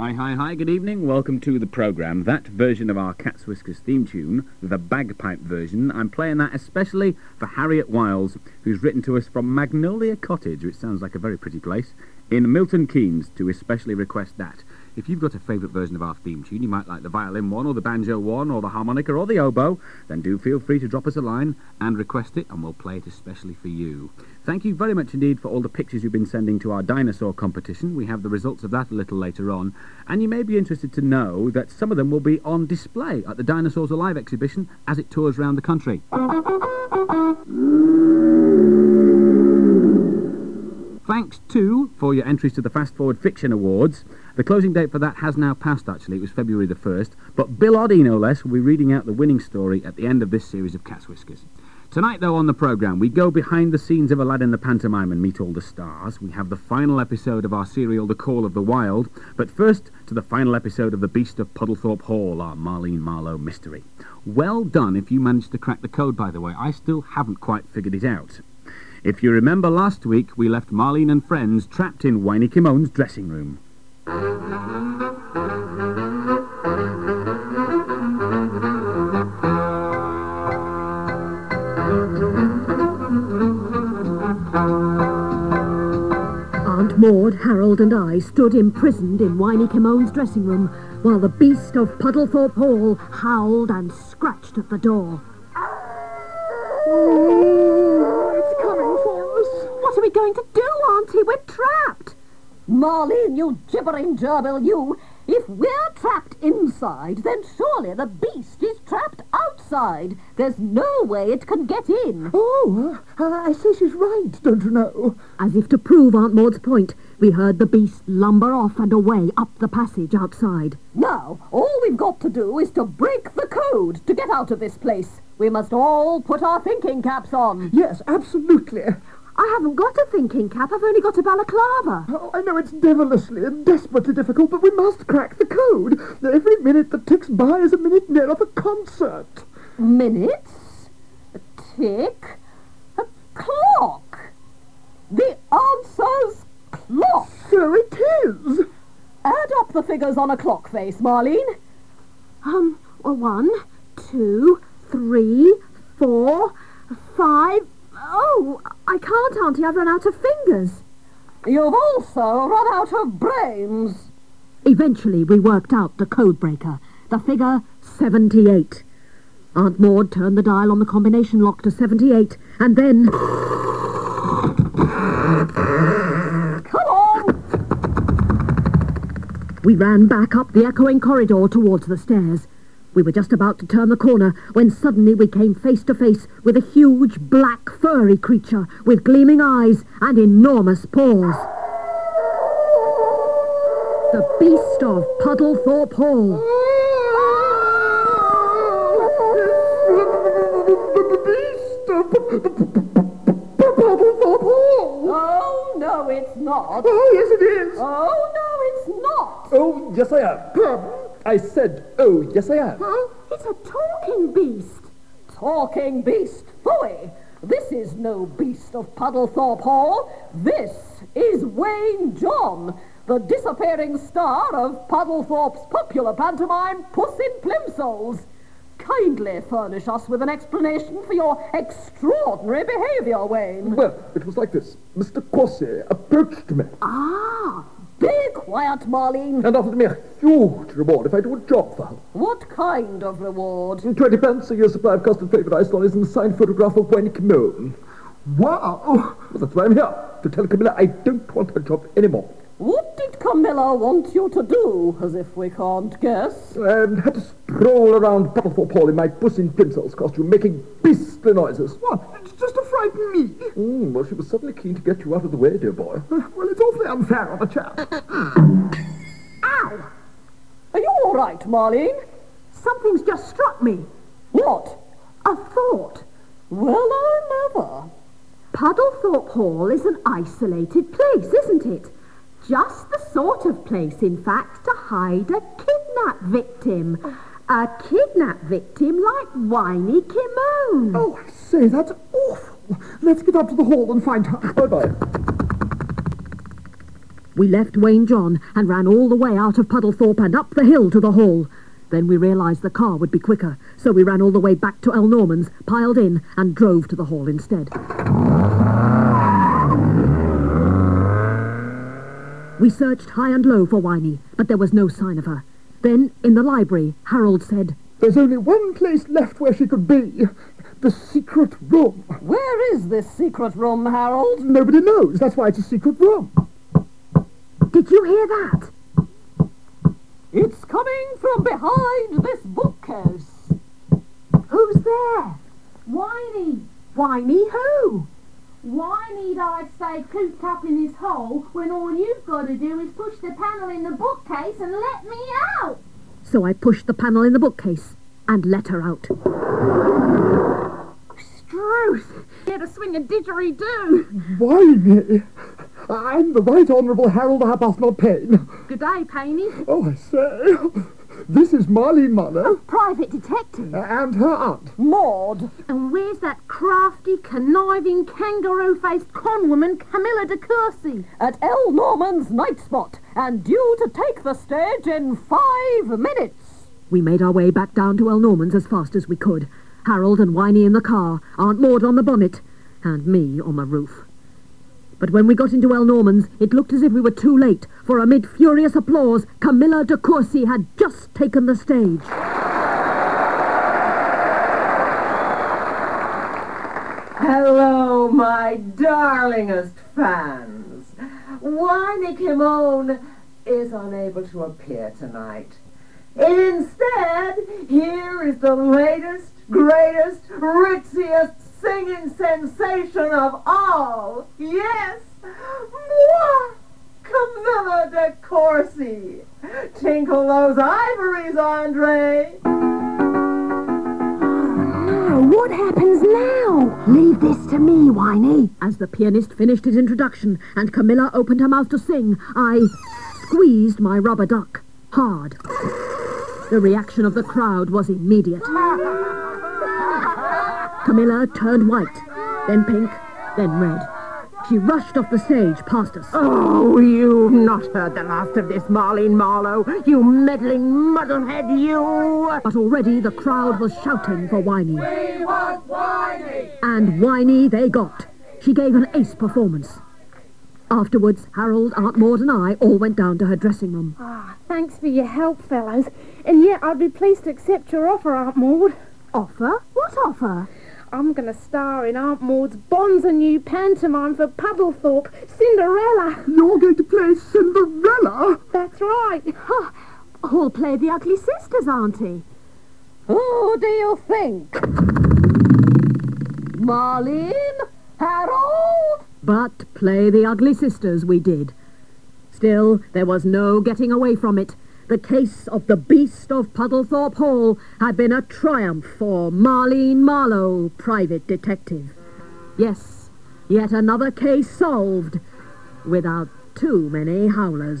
Hi, good evening. Welcome to the programme. That version of our Cat's Whiskers theme tune, the bagpipe version, I'm playing that especially for Harriet Wiles, who's written to us from Magnolia Cottage, which sounds like a very pretty place, in Milton Keynes, to especially request that. If you've got a favourite version of our theme tune, you might like the violin one, or the banjo one, or the harmonica, or the oboe, then do feel free to drop us a line and request it, and we'll play it especially for you. Thank you very much indeed for all the pictures you've been sending to our dinosaur competition. We have the results of that a little later on, and you may be interested to know that some of them will be on display at the Dinosaurs Alive exhibition as it tours around the country. Thanks, too, for your entries to the Fast Forward Fiction Awards. The closing date for that has now passed, actually. It was February the 1st. But Bill Oddie, no less, will be reading out the winning story at the end of this series of Cat's Whiskers. Tonight, though, on the programme, we go behind the scenes of Aladdin the Pantomime and meet all the stars. We have the final episode of our serial, The Call of the Wild. But first, to the final episode of The Beast of Puddlethorpe Hall, our Marlene Marlowe mystery. Well done if you managed to crack the code, by the way. I still haven't quite figured it out. If you remember last week, we left Marlene and friends trapped in Winey Kimone's dressing room. Aunt Maud, Harold and I stood imprisoned in Winey Kimone's dressing room while the beast of Puddlethorpe Hall howled and scratched at the door. It's coming for us. What are we going to do, Auntie? We're trapped. Marlene, you gibbering gerbil, you. If we're trapped inside, then surely the beast is trapped outside. There's no way it can get in. Oh, I say she's right, don't you know? As if to prove Aunt Maud's point, we heard the beast lumber off and away up the passage outside. Now, all we've got to do is to break the code to get out of this place. We must all put our thinking caps on. Yes, absolutely. I haven't got a thinking cap. I've only got a balaclava. Oh, I know it's devilishly and desperately difficult, but we must crack the code. Every minute that ticks by is a minute near of a concert. Minutes? A tick? A clock? The answer's clock. So it is. Add up the figures on a clock face, Marlene. 1, 2, 3, 4, 5... Oh, I can't, Auntie. I've run out of fingers. You've also run out of brains. Eventually, we worked out the code breaker, the figure 78. Aunt Maud turned the dial on the combination lock to 78, and then... Come on! We ran back up the echoing corridor towards the stairs. We were just about to turn the corner when suddenly we came face to face with a huge black furry creature with gleaming eyes and enormous paws. The Beast of Puddlethorpe Hall. The beast of Puddlethorpe Hall. Oh, no, it's not. Oh, yes, it is. Oh, no, it's not. Oh, yes, I am. Pardon? I said, oh, yes, I am. Huh? It's a talking beast. Talking beast, phooey. This is no Beast of Puddlethorpe Hall. This is Wayne John, the disappearing star of Puddlethorpe's popular pantomime, Puss in Plimsolls. Kindly furnish us with an explanation for your extraordinary behaviour, Wayne. Well, it was like this. Mr. Corsi approached me Ah, be quiet, Marlene. and offered me a huge reward if I do a job for him. What kind of reward? 20 pence, a year's supply of custard flavoured ice lollies and a signed photograph of Winey Kimone. Wow. Well, that's why I'm here, to tell Camilla I don't want her job anymore. What did Camilla want you to do, as if we can't guess? Had to stroll around Puddlethorpe Hall in my Puss in Plimsolls costume, making beastly noises. What? It's just to frighten me. Well, she was suddenly keen to get you out of the way, dear boy. Well, it's awfully unfair on a chap. Ow! Are you all right, Marlene? Something's just struck me. What? A thought. Well, I never. Puddlethorpe Hall is an isolated place, isn't it? Just the sort of place, in fact, to hide a kidnap victim. A kidnap victim like Winey Kimone. Oh, I say, that's awful. Let's get up to the hall and find her. Bye-bye. We left Wayne John and ran all the way out of Puddlethorpe and up the hill to the hall. Then we realised the car would be quicker, so we ran all the way back to El Norman's, piled in, and drove to the hall instead. We searched high and low for Winey, but there was no sign of her. Then, in the library, Harold said, There's only one place left where she could be. The secret room. Where is this secret room, Harold? Nobody knows. That's why it's a secret room. Did you hear that? It's coming from behind this bookcase. Who's there? Winey! Winey who? Why need I stay cooped up in this hole when all you've got to do is push the panel in the bookcase and let me out? So I pushed the panel in the bookcase and let her out. Struth! Get a swing of didgeridoo. Winey. I'm the Right Honourable Harold Arbuthnot Payne. Good day, Painey. Oh, I say. This is Marlene Marlowe. Private detective. And her aunt. Maud. And where's that crafty, conniving, kangaroo-faced conwoman, Camilla de Courcy? At El Norman's night spot, and due to take the stage in 5 minutes. We made our way back down to El Norman's as fast as we could. Harold and Winey in the car, Aunt Maud on the bonnet, and me on the roof. But when we got into El Norman's, it looked as if we were too late, for amid furious applause, Camilla de Courcy had just taken the stage. Hello, my darlingest fans. Winey Kimone is unable to appear tonight. Instead, here is the latest, greatest, ritziest singing sensation of all. Yes, moi, Camilla de Courcy. Tinkle those ivories, Andre. No, what happens now? Leave this to me, Winey. As the pianist finished his introduction and Camilla opened her mouth to sing, I squeezed my rubber duck hard. The reaction of the crowd was immediate. Camilla turned white, then pink, then red. She rushed off the stage past us. Oh, you've not heard the last of this, Marlene Marlowe. You meddling muddlehead, you! But already the crowd was shouting for Winey. We want Winey! And Winey they got. She gave an ace performance. Afterwards, Harold, Aunt Maud and I all went down to her dressing room. Thanks for your help, fellows. And yet I'd be pleased to accept your offer, Aunt Maud. Offer? What offer? I'm going to star in Aunt Maud's Bonza new pantomime for Puddlethorpe, Cinderella. You're going to play Cinderella? That's right. Who'll play the Ugly Sisters, Auntie? Who do you think? Marlene? Harold? But play the Ugly Sisters we did. Still, there was no getting away from it. The case of the Beast of Puddlethorpe Hall had been a triumph for Marlene Marlowe, private detective. Yes, yet another case solved, without too many howlers.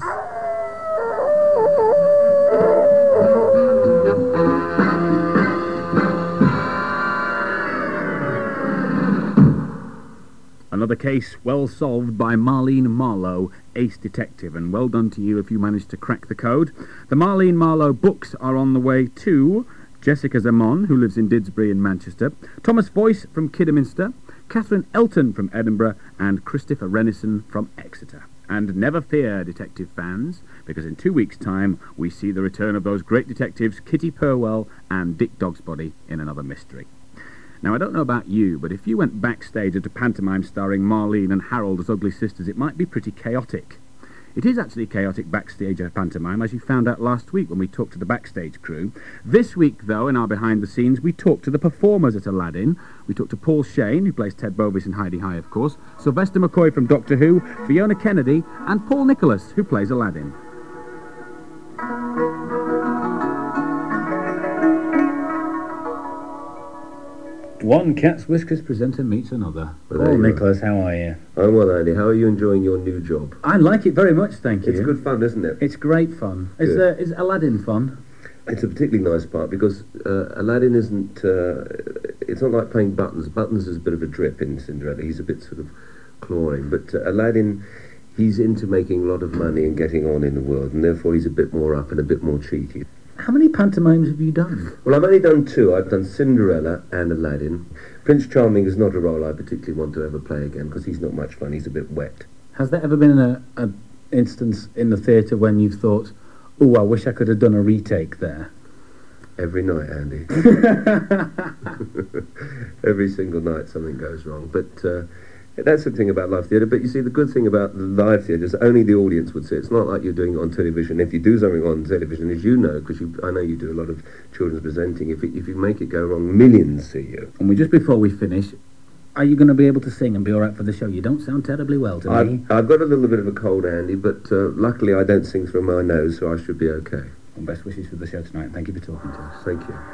Another case well solved by Marlene Marlowe, ace detective, and well done to you if you managed to crack the code. The Marlene Marlowe books are on the way to Jessica Zamon, who lives in Didsbury in Manchester, Thomas Voice from Kidderminster, Catherine Elton from Edinburgh, and Christopher Renison from Exeter. And never fear, detective fans, because in 2 weeks' time we see the return of those great detectives Kitty Purwell and Dick Dogsbody in another mystery. Now, I don't know about you, but if you went backstage at a pantomime starring Marlene and Harold as ugly sisters, it might be pretty chaotic. It is actually chaotic backstage at a pantomime, as you found out last week when we talked to the backstage crew. This week, though, in our behind the scenes, we talked to the performers at Aladdin. We talked to Paul Shane, who plays Ted Bovis in Heidi High, of course, Sylvester McCoy from Doctor Who, Fiona Kennedy, and Paul Nicholas, who plays Aladdin. One Cat's Whiskers presenter meets another. Paul Nicholas, how are you? I'm well, Andy. How are you enjoying your new job? I like it very much, thank you. It's good fun, isn't it? It's great fun. Is Aladdin fun? It's a particularly nice part because Aladdin isn't... it's not like playing Buttons. Buttons is a bit of a drip in Cinderella. He's a bit sort of clawing. But Aladdin, He's into making a lot of money and getting on in the world, and therefore he's a bit more up and a bit more cheeky. How many pantomimes have you done? Well, I've only done 2. I've done Cinderella and Aladdin. Prince Charming is not a role I particularly want to ever play again, because he's not much fun. He's a bit wet. Has there ever been an instance in the theatre when you've thought, oh, I wish I could have done a retake there? Every night, Andy. Every single night something goes wrong. But that's the thing about live theatre. But you see, the good thing about live theatre is only the audience would see it. It's not like you're doing it on television. If you do something on television, as you know, because I know you do a lot of children's presenting, if you make it go wrong, millions see you. And just before we finish, are you going to be able to sing and be all right for the show? You don't sound terribly well to me. I've got a little bit of a cold, Andy, but luckily I don't sing through my nose, so I should be okay. Well, best wishes for the show tonight. Thank you for talking to us. Thank you.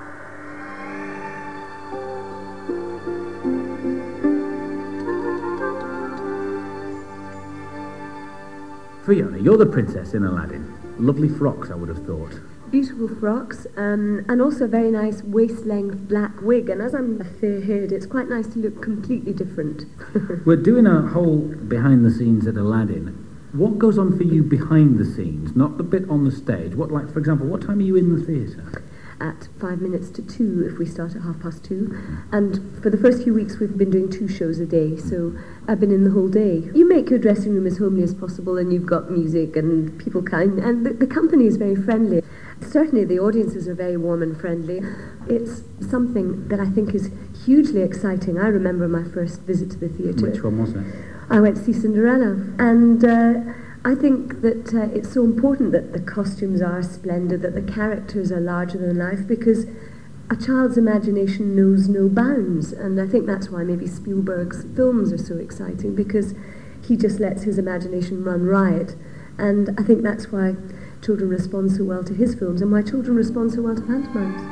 Fiona, you're the princess in Aladdin. Lovely frocks, I would have thought. Beautiful frocks, and also a very nice waist-length black wig. And as I'm fair-haired, it's quite nice to look completely different. We're doing a whole behind-the-scenes at Aladdin. What goes on for you behind the scenes, not the bit on the stage? What, like, for example, what time are you in the theatre? At 5 minutes to 2, if we start at 2:30. And for the first few weeks, we've been doing 2 shows a day, so I've been in the whole day. You make your dressing room as homely as possible, and you've got music, and people kind, and the company is very friendly. Certainly, the audiences are very warm and friendly. It's something that I think is hugely exciting. I remember my first visit to the theatre. Which one was it? I went to see Cinderella, and I think that it's so important that the costumes are splendid, that the characters are larger than life, because a child's imagination knows no bounds, and I think that's why maybe Spielberg's films are so exciting, because he just lets his imagination run riot, and I think that's why children respond so well to his films, and why children respond so well to pantomimes.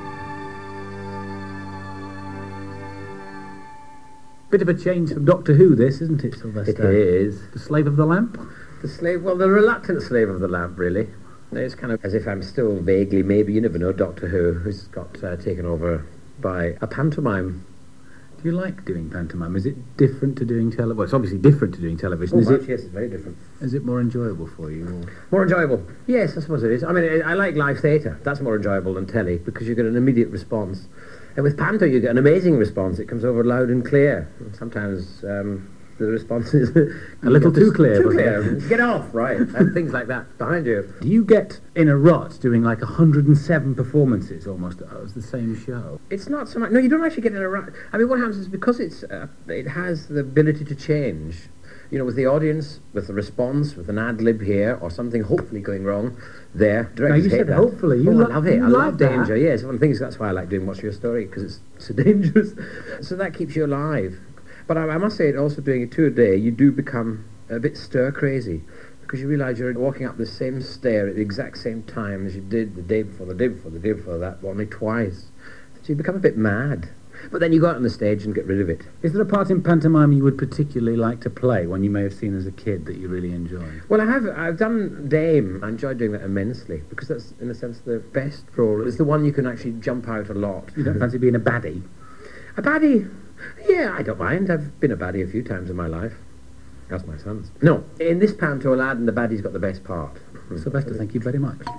Bit of a change from Doctor Who, this, isn't it, Sylvester? It is. The Slave of the Lamp? The reluctant slave of the lamp, really. It's kind of as if I'm still vaguely, maybe, you never know, Doctor Who, who's got taken over by a pantomime. Do you like doing pantomime? Is it different to doing television? Well, it's obviously different to doing television. Yes, it's very different. Is it more enjoyable for you? Or? More enjoyable? Yes, I suppose it is. I mean, I like live theatre. That's more enjoyable than telly, because you get an immediate response. And with panto, you get an amazing response. It comes over loud and clear. And sometimes the response is a little too clear. Too clear. Get off, right? And things like that behind you. Do you get in a rut doing like 107 performances almost as the same show? It's not so much. No, you don't actually get in a rut. I mean, what happens is because it has the ability to change. You know, with the audience, with the response, with an ad-lib here, or something hopefully going wrong there. Now, you said hopefully. I love it. I love danger, yes. One of the things, that's why I like doing What's Your Story, because it's so dangerous. So that keeps you alive. But I must say, also doing it 2 a day, you do become a bit stir-crazy, because you realise you're walking up the same stair at the exact same time as you did the day before, the day before, the day before that, only twice. So you become a bit mad. But then you go out on the stage and get rid of it. Is there a part in pantomime you would particularly like to play, one you may have seen as a kid that you really enjoy? Well, I've done Dame. I enjoyed doing that immensely, because that's, in a sense, the best role. It's the one you can actually jump out a lot. You don't fancy being a baddie? A baddie? Yeah, I don't mind. I've been a baddie a few times in my life. That's my son's. No, in this panto, Aladdin, the baddie's got the best part. Sylvester, thank you very much.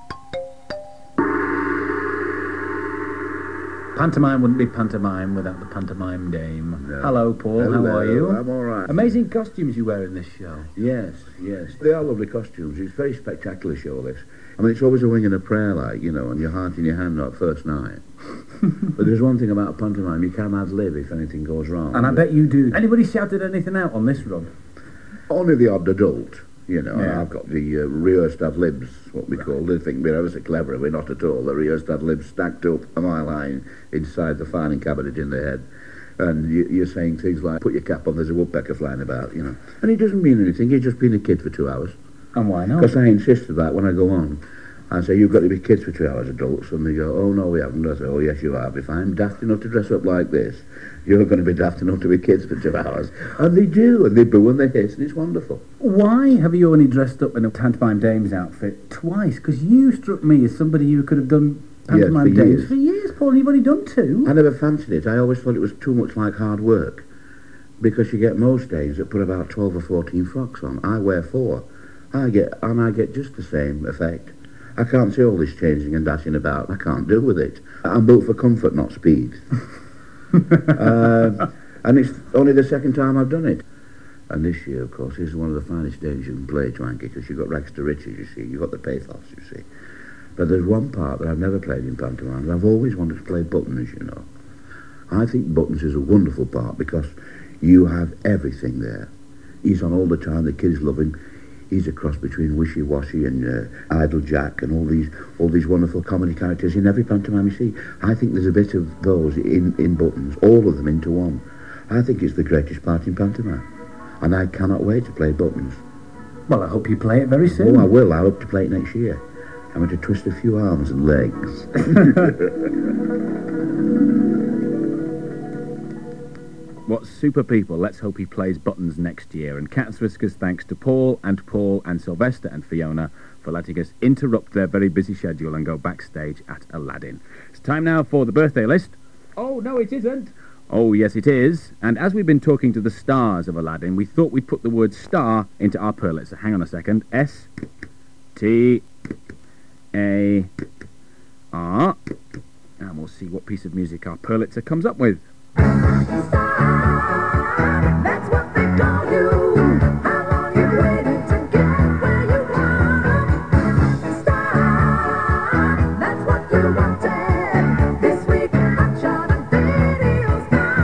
Pantomime wouldn't be pantomime without the pantomime dame. No. Hello, Paul. How are you? I'm all right. Amazing costumes you wear in this show. Yes. They are lovely costumes. It's a very spectacular show, this. I mean, it's always a wing and a prayer, like, you know, and your heart in your hand that first night. But there's one thing about pantomime, you can ad-lib if anything goes wrong. And I bet you do. Anybody shouted anything out on this run? Only the odd adult. You know, Yeah. I've got the rehearsed ad-libs, what we call. They think we're ever so clever. We're not at all. The rehearsed ad-libs stacked up a mile line inside the filing cabinet in their head. And you're saying things like, put your cap on, there's a woodpecker flying about, you know. And it doesn't mean anything. You've just been a kid for 2 hours. And why not? Because I insisted that when I go on. I say, you've got to be kids for 2 hours, adults. And they go, oh, no, we haven't. I say, oh, yes, you have. If I'm daft enough to dress up like this, you're going to be daft enough to be kids for 2 hours. And they do, and they boo and they hiss, and it's wonderful. Why have you only dressed up in a pantomime dame's outfit twice? Because you struck me as somebody who could have done pantomime dames for years, Paul, and you've only done 2. I never fancied it. I always thought it was too much like hard work. because you get most days that put about 12 or 14 frocks on. I wear 4. I get just the same effect. I can't see all this changing and dashing about. I can't deal with it. I'm built for comfort, not speed. And it's only the second time I've done it. And this year, of course, is one of the finest days you can play Twanky, because you've got rags to riches, you see. You've got the pathos, you see. But there's one part that I've never played in pantomime. I've always wanted to play Buttons, you know. I think Buttons is a wonderful part because you have everything there. He's on all the time, the kids love him. He's a cross between Wishy Washy and Idle Jack and all these wonderful comedy characters in every pantomime you see. I think there's a bit of those in Buttons, all of them into one. I think it's the greatest part in pantomime. And I cannot wait to play Buttons. Well, I hope you play it very soon. Oh, I will. I hope to play it next year. I'm going to twist a few arms and legs. What super people. Let's hope he plays Buttons next year. And Cats Whiskers thanks to Paul and Sylvester and Fiona for letting us interrupt their very busy schedule and go backstage at Aladdin. It's time now for the birthday list. Oh, no, it isn't. Oh, yes, it is. And as we've been talking to the stars of Aladdin, we thought we'd put the word star into our Purlitzer. So hang on a second. S-T-A-R. And we'll see what piece of music our Purlitzer comes up with. That's what they call you. How long you waited to get where you are? Star, that's what you wanted. This week, hotshot and video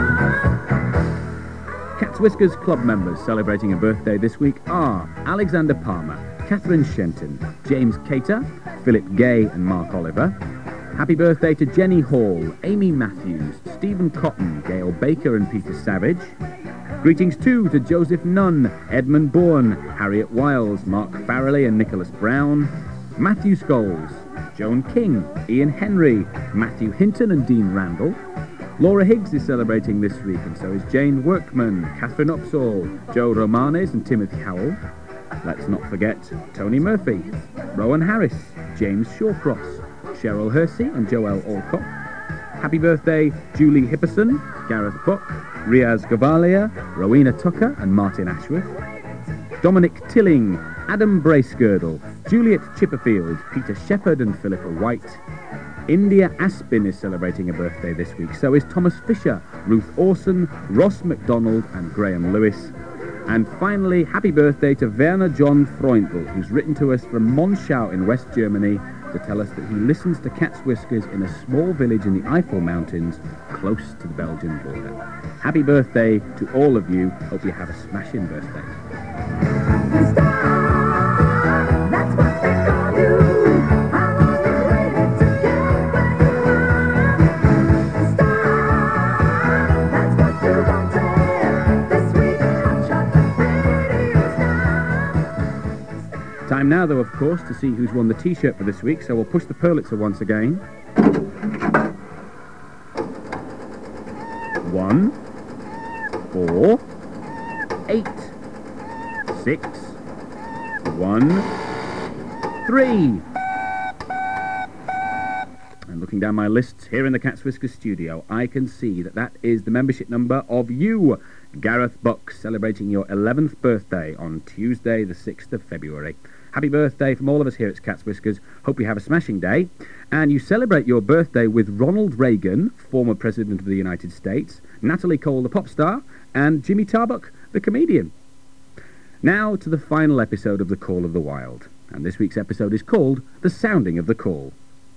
star. Cats Whiskers Club members celebrating a birthday this week are Alexander Palmer, Catherine Shenton, James Cater, Philip Gay and Mark Oliver. Happy birthday to Jenny Hall, Amy Matthews, Stephen Cotton, Gail Baker and Peter Savage. Greetings too to Joseph Nunn, Edmund Bourne, Harriet Wiles, Mark Farrelly and Nicholas Brown, Matthew Scholes, Joan King, Ian Henry, Matthew Hinton and Dean Randall. Laura Higgs is celebrating this week, and so is Jane Workman, Catherine Upsall, Joe Romanes and Timothy Howell. Let's not forget Tony Murphy, Rowan Harris, James Shawcross, Cheryl Hersey and Joelle Alcott. Happy birthday, Julie Hipperson, Gareth Buck, Riaz Gavalia, Rowena Tucker and Martin Ashworth. Dominic Tilling, Adam Bracegirdle, Juliet Chipperfield, Peter Shepherd and Philippa White. India Aspin is celebrating a birthday this week. So is Thomas Fisher, Ruth Orson, Ross MacDonald and Graham Lewis. And finally, happy birthday to Werner John Freundl, who's written to us from Monschau in West Germany to tell us that he listens to Cats Whiskers in a small village in the Eifel Mountains, close to the Belgian border. Happy birthday to all of you. Hope you have a smashing birthday. That's what they call you. How long you waited to get where you are? Star, that's what you wanted. This week, hotshot and radio star. Time now, though, of course, to see who's won the T-shirt for this week, so we'll push the Purlitzer once again. 1, 4, 8, 6, 1, 3. And looking down my lists here in the Cats Whiskers studio, I can see that is the membership number of you, Gareth Buck, celebrating your 11th birthday on Tuesday the 6th of February. Happy birthday from all of us here at Cats Whiskers. Hope you have a smashing day. And you celebrate your birthday with Ronald Reagan, former President of the United States, Natalie Cole, the pop star, and Jimmy Tarbuck, the comedian. Now to the final episode of The Call of the Wild. And this week's episode is called The Sounding of the Call.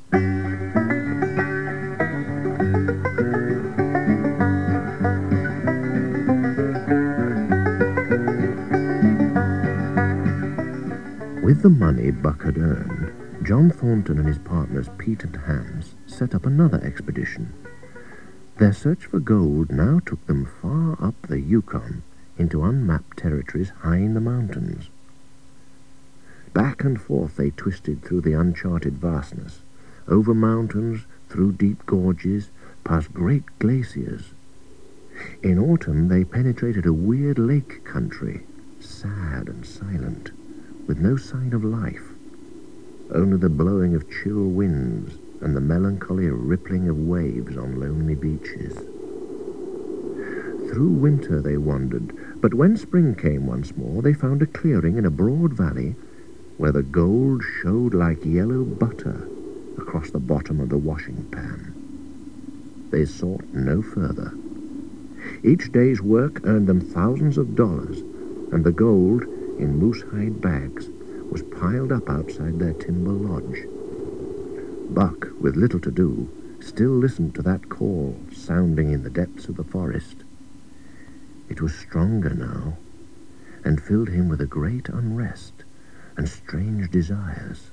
With the money Buck had earned, John Thornton and his partners Pete and Hans set up another expedition. Their search for gold now took them far up the Yukon into unmapped territories high in the mountains. Back and forth they twisted through the uncharted vastness, over mountains, through deep gorges, past great glaciers. In autumn they penetrated a weird lake country, sad and silent, with no sign of life, only the blowing of chill winds and the melancholy rippling of waves on lonely beaches. Through winter they wandered, but when spring came once more, they found a clearing in a broad valley where the gold showed like yellow butter across the bottom of the washing pan. They sought no further. Each day's work earned them thousands of dollars, and the gold, in moose-hide bags, was piled up outside their timber lodge. Buck, with little to do, still listened to that call sounding in the depths of the forest. It was stronger now, and filled him with a great unrest and strange desires.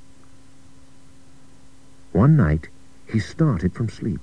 One night he started from sleep.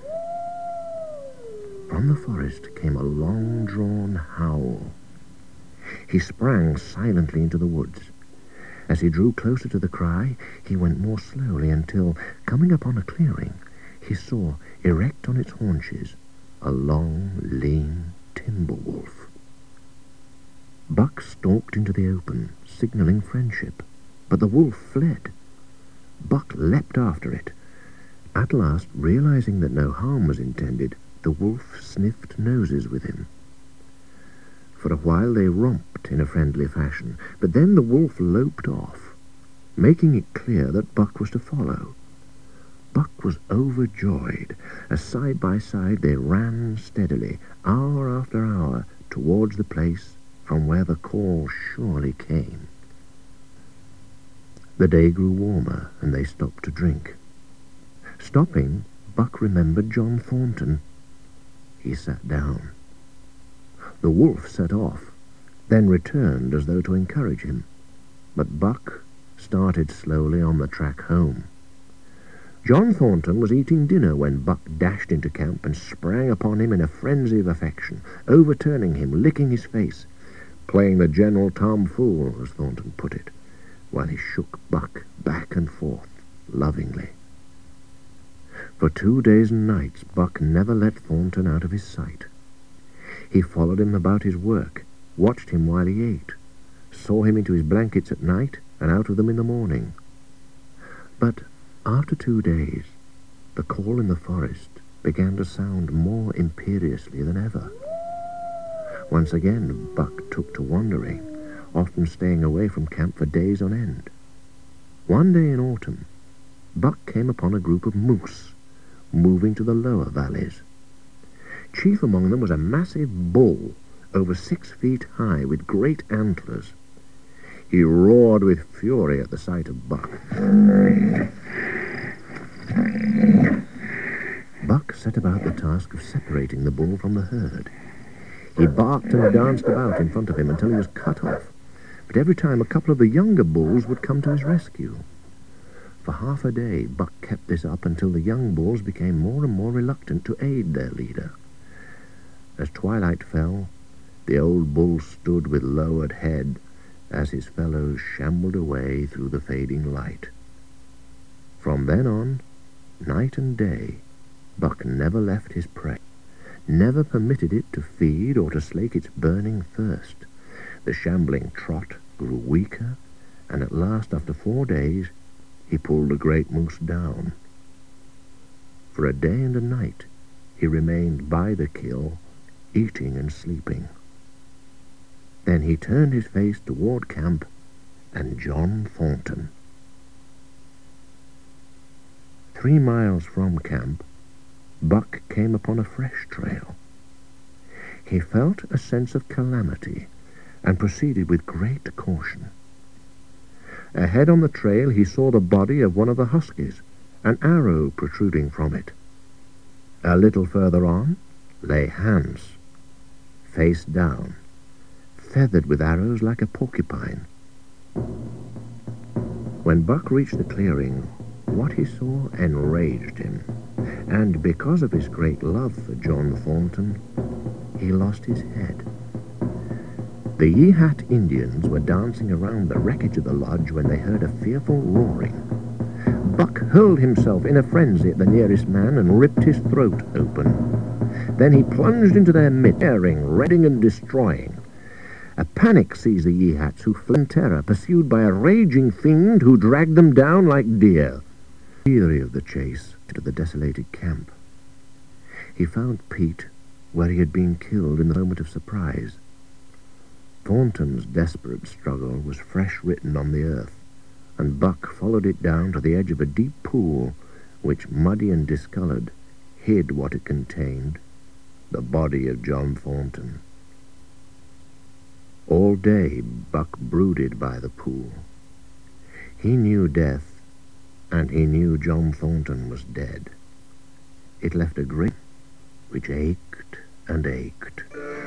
From the forest came a long-drawn howl. He sprang silently into the woods. As he drew closer to the cry, he went more slowly until, coming upon a clearing, he saw, erect on its haunches, a long, lean timber wolf. Buck stalked into the open, signaling friendship, but the wolf fled. Buck leapt after it. At last, realizing that no harm was intended, the wolf sniffed noses with him. For a while they romped in a friendly fashion, but then the wolf loped off, making it clear that Buck was to follow. Buck was overjoyed, as side by side they ran steadily, hour after hour, towards the place from where the call surely came. The day grew warmer, and they stopped to drink. Stopping, Buck remembered John Thornton. He sat down. The wolf set off, then returned as though to encourage him, but Buck started slowly on the track home. John Thornton was eating dinner when Buck dashed into camp and sprang upon him in a frenzy of affection, overturning him, licking his face, playing the general tomfool, as Thornton put it, while he shook Buck back and forth lovingly. For 2 days and nights, Buck never let Thornton out of his sight. He followed him about his work, watched him while he ate, saw him into his blankets at night and out of them in the morning. But after 2 days, the call in the forest began to sound more imperiously than ever. Once again, Buck took to wandering, often staying away from camp for days on end. One day in autumn, Buck came upon a group of moose moving to the lower valleys. Chief among them was a massive bull, over 6 feet high, with great antlers. He roared with fury at the sight of Buck. Buck set about the task of separating the bull from the herd. He barked and danced about in front of him until he was cut off, but every time a couple of the younger bulls would come to his rescue. For half a day, Buck kept this up until the young bulls became more and more reluctant to aid their leader. As twilight fell, the old bull stood with lowered head as his fellows shambled away through the fading light. From then on, night and day, Buck never left his prey, never permitted it to feed or to slake its burning thirst. The shambling trot grew weaker, and at last, after 4 days, he pulled the great moose down. For a day and a night, he remained by the kill, eating and sleeping. Then he turned his face toward camp and John Thornton. 3 miles from camp, Buck came upon a fresh trail. He felt a sense of calamity and proceeded with great caution. Ahead on the trail he saw the body of one of the huskies, an arrow protruding from it. A little further on lay Hans, face down, feathered with arrows like a porcupine. When Buck reached the clearing, what he saw enraged him, and because of his great love for John Thornton, he lost his head. The Yehat Indians were dancing around the wreckage of the lodge when they heard a fearful roaring. Buck hurled himself in a frenzy at the nearest man and ripped his throat open. Then he plunged into their midst, tearing, rending, and destroying. A panic seized the Yehats, who fled in terror, pursued by a raging fiend who dragged them down like deer. Weary of the chase to the desolated camp, he found Pete where he had been killed in the moment of surprise. Thornton's desperate struggle was fresh written on the earth, and Buck followed it down to the edge of a deep pool which, muddy and discoloured, hid what it contained, the body of John Thornton. All day Buck brooded by the pool. He knew death, and he knew John Thornton was dead. It left a great which ached and ached.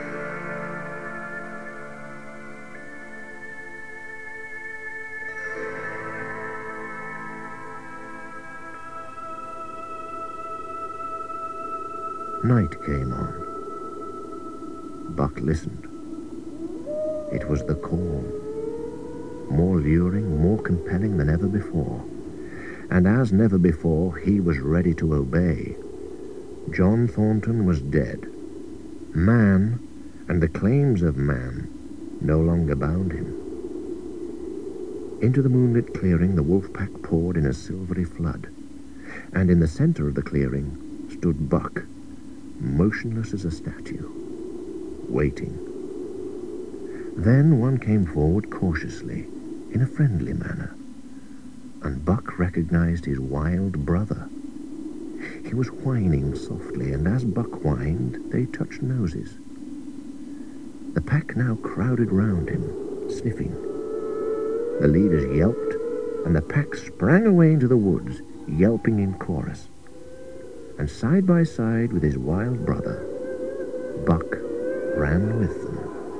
Night came on. Buck listened. It was the call, more luring, more compelling than ever before. And as never before, he was ready to obey. John Thornton was dead. Man, and the claims of man, no longer bound him. Into the moonlit clearing the wolf pack poured in a silvery flood, and in the center of the clearing stood Buck, motionless as a statue, waiting. Then one came forward cautiously, in a friendly manner, and Buck recognized his wild brother. He was whining softly, and as Buck whined, they touched noses. The pack now crowded round him, sniffing. The leaders yelped, and the pack sprang away into the woods, yelping in chorus. And side by side with his wild brother, Buck ran with them.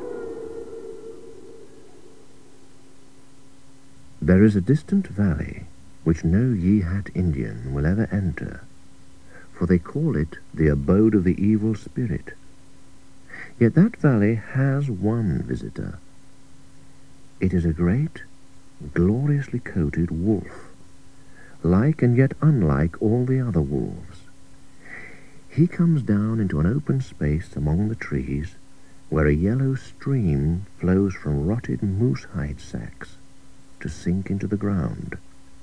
There is a distant valley which no Yehat Indian will ever enter, for they call it the abode of the evil spirit. Yet that valley has one visitor. It is a great, gloriously coated wolf, like and yet unlike all the other wolves. He comes down into an open space among the trees where a yellow stream flows from rotted moose-hide sacks to sink into the ground.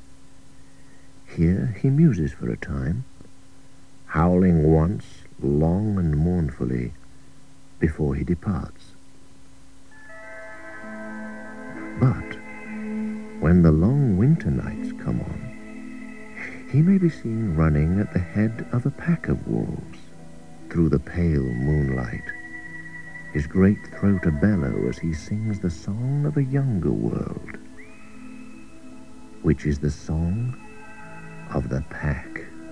Here he muses for a time, howling once long and mournfully before he departs. But when the long winter nights come on, he may be seen running at the head of a pack of wolves through the pale moonlight, his great throat a-bellow as he sings the song of a younger world, which is the song of the pack.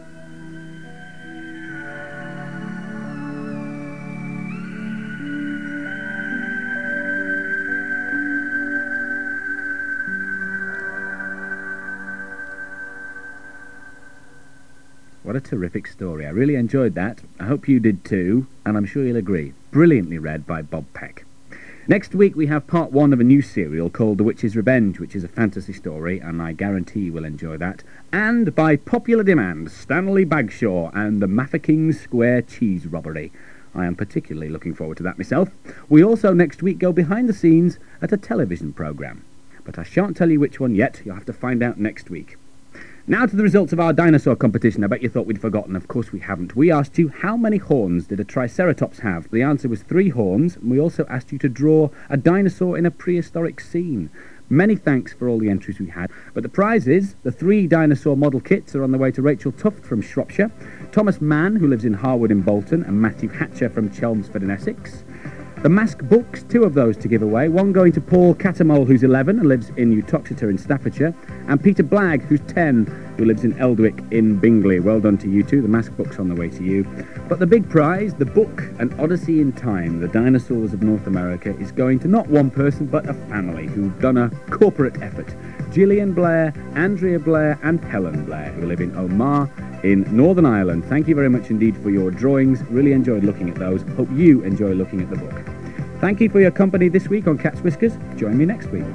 What a terrific story. I really enjoyed that. I hope you did too, and I'm sure you'll agree. Brilliantly read by Bob Peck. Next week we have part 1 of a new serial called The Witch's Revenge, which is a fantasy story, and I guarantee you will enjoy that. And by popular demand, Stanley Bagshaw and the Mafeking Square Cheese Robbery. I am particularly looking forward to that myself. We also next week go behind the scenes at a television programme. But I shan't tell you which one yet. You'll have to find out next week. Now to the results of our dinosaur competition. I bet you thought we'd forgotten. Of course we haven't. We asked you, how many horns did a Triceratops have? The answer was 3 horns, and we also asked you to draw a dinosaur in a prehistoric scene. Many thanks for all the entries we had. But the prize is, the 3 dinosaur model kits are on the way to Rachel Tuft from Shropshire, Thomas Mann, who lives in Harwood in Bolton, and Matthew Hatcher from Chelmsford in Essex. The Mask books, 2 of those to give away, one going to Paul Catamole, who's 11 and lives in Uttoxeter in Staffordshire, and Peter Blagg, who's 10, who lives in Eldwick in Bingley. Well done to you two. The Mask book's on the way to you. But the big prize, the book An Odyssey in Time, The Dinosaurs of North America, is going to not one person but a family who've done a corporate effort. Gillian Blair, Andrea Blair and Helen Blair, who live in Omagh in Northern Ireland. Thank you very much indeed for your drawings. Really enjoyed looking at those. Hope you enjoy looking at the book. Thank you for your company this week on Cat's Whiskers. Join me next week.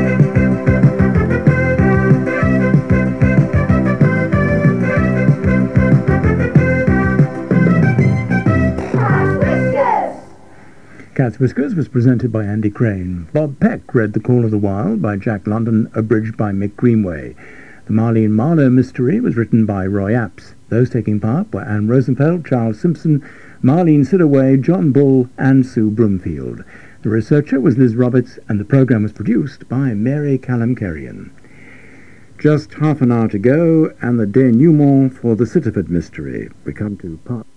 Cat's Whiskers was presented by Andy Crane. Bob Peck read The Call of the Wild by Jack London, abridged by Mick Greenway. The Marlene Marlowe mystery was written by Roy Apps. Those taking part were Anne Rosenfeld, Charles Simpson, Marlene Sidaway, John Bull and Sue Broomfield. The researcher was Liz Roberts, and the programme was produced by Mary Callum-Kerrion. Just half an hour to go, and the denouement for the Sittaford mystery. We come to part